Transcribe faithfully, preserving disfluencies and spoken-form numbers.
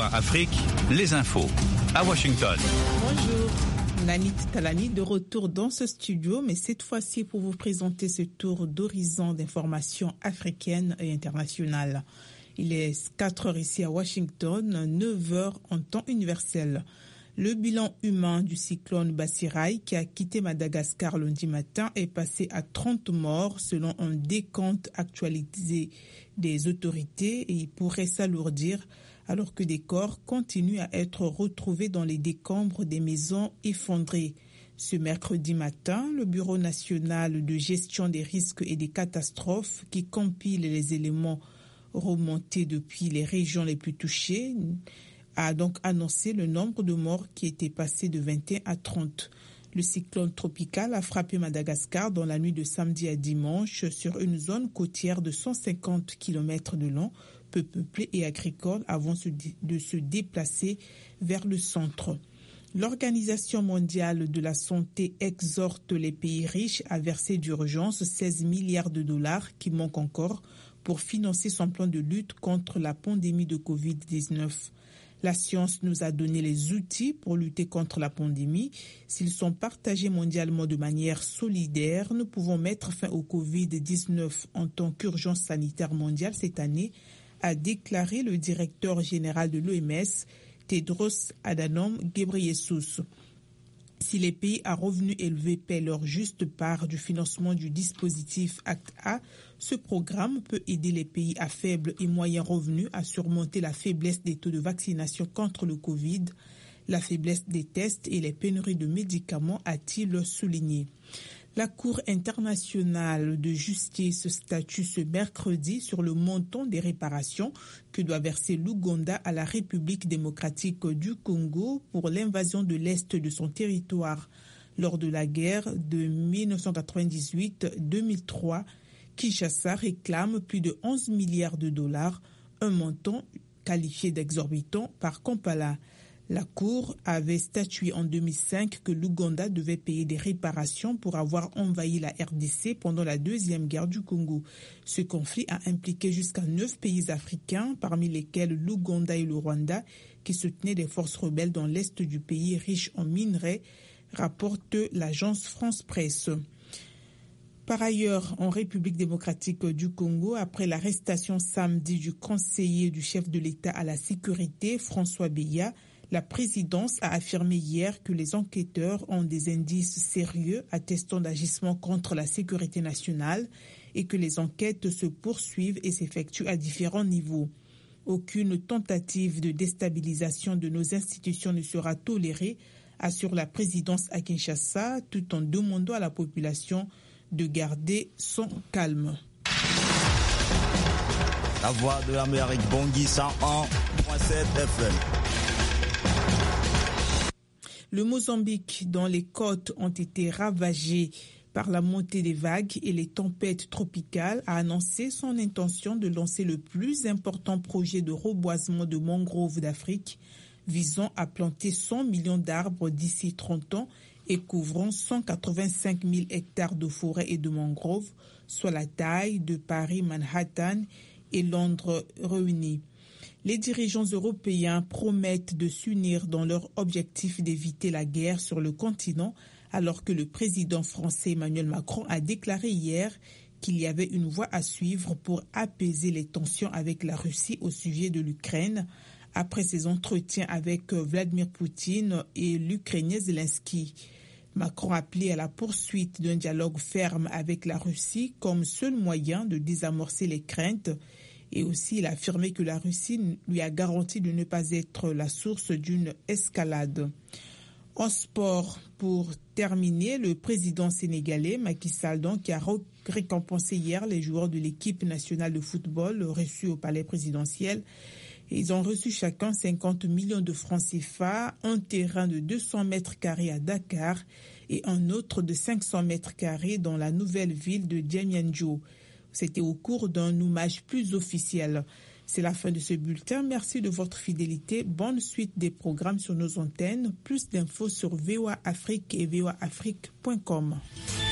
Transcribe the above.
VOA Afrique, les infos à Washington. Bonjour, Nanit Talani de retour dans ce studio, mais cette fois-ci pour vous présenter ce tour d'horizon d'informations africaines et internationales. Il est quatre heures ici à Washington, neuf heures en temps universel. Le bilan humain du cyclone Batsirai qui a quitté Madagascar lundi matin est passé à trente morts selon un décompte actualisé des autorités et il pourrait s'alourdir alors que des corps continuent à être retrouvés dans les décombres des maisons effondrées. Ce mercredi matin, le Bureau national de gestion des risques et des catastrophes qui compile les éléments remontés depuis les régions les plus touchées a donc annoncé le nombre de morts qui était passé de vingt et un à trente. Le cyclone tropical a frappé Madagascar dans la nuit de samedi à dimanche sur une zone côtière de cent cinquante kilomètres de long, peu peuplée et agricole avant de se déplacer vers le centre. L'Organisation mondiale de la santé exhorte les pays riches à verser d'urgence seize milliards de dollars qui manquent encore pour financer son plan de lutte contre la pandémie de covid dix-neuf. La science nous a donné les outils pour lutter contre la pandémie. S'ils sont partagés mondialement de manière solidaire, nous pouvons mettre fin au covid dix-neuf en tant qu'urgence sanitaire mondiale cette année, a déclaré le directeur général de l'O M S, Tedros Adhanom Ghebreyesus. Si les pays à revenus élevés paient leur juste part du financement du dispositif Act A, ce programme peut aider les pays à faible et moyen revenus à surmonter la faiblesse des taux de vaccination contre le Covid, la faiblesse des tests et les pénuries de médicaments, a-t-il souligné. La Cour internationale de justice statue ce mercredi sur le montant des réparations que doit verser l'Ouganda à la République démocratique du Congo pour l'invasion de l'Est de son territoire. Lors de la guerre de dix-neuf cent quatre-vingt-dix-huit à deux mille trois, Kinshasa réclame plus de onze milliards de dollars, un montant qualifié d'exorbitant par Kampala. La Cour avait statué en deux mille cinq que l'Ouganda devait payer des réparations pour avoir envahi la R D C pendant la Deuxième Guerre du Congo. Ce conflit a impliqué jusqu'à neuf pays africains, parmi lesquels l'Ouganda et le Rwanda, qui soutenaient des forces rebelles dans l'est du pays riche en minerais, rapporte l'agence France Presse. Par ailleurs, en République démocratique du Congo, après l'arrestation samedi du conseiller du chef de l'État à la sécurité, François Beya, la présidence a affirmé hier que les enquêteurs ont des indices sérieux attestant d'agissements contre la sécurité nationale et que les enquêtes se poursuivent et s'effectuent à différents niveaux. Aucune tentative de déstabilisation de nos institutions ne sera tolérée, assure la présidence à Kinshasa, tout en demandant à la population de garder son calme. La voix de l'Amérique, Bangui cent un virgule sept F M. Le Mozambique, dont les côtes ont été ravagées par la montée des vagues et les tempêtes tropicales, a annoncé son intention de lancer le plus important projet de reboisement de mangroves d'Afrique, visant à planter cent millions d'arbres d'ici trente ans et couvrant cent quatre-vingt-cinq mille hectares de forêt et de mangroves, soit la taille de Paris, Manhattan et Londres réunis. Les dirigeants européens promettent de s'unir dans leur objectif d'éviter la guerre sur le continent, alors que le président français Emmanuel Macron a déclaré hier qu'il y avait une voie à suivre pour apaiser les tensions avec la Russie au sujet de l'Ukraine, après ses entretiens avec Vladimir Poutine et l'Ukrainien Zelensky. Macron a appelé à la poursuite d'un dialogue ferme avec la Russie comme seul moyen de désamorcer les craintes. Et aussi, il a affirmé que la Russie lui a garanti de ne pas être la source d'une escalade. En sport, pour terminer, le président sénégalais Macky Sall, donc, qui a récompensé hier les joueurs de l'équipe nationale de football reçus au palais présidentiel. Ils ont reçu chacun cinquante millions de francs C F A, un terrain de deux cents mètres carrés à Dakar et un autre de cinq cents mètres carrés dans la nouvelle ville de Diamniadio. C'était au cours d'un hommage plus officiel. C'est la fin de ce bulletin. Merci de votre fidélité. Bonne suite des programmes sur nos antennes. Plus d'infos sur V O A Afrique et V O A Afrique point com.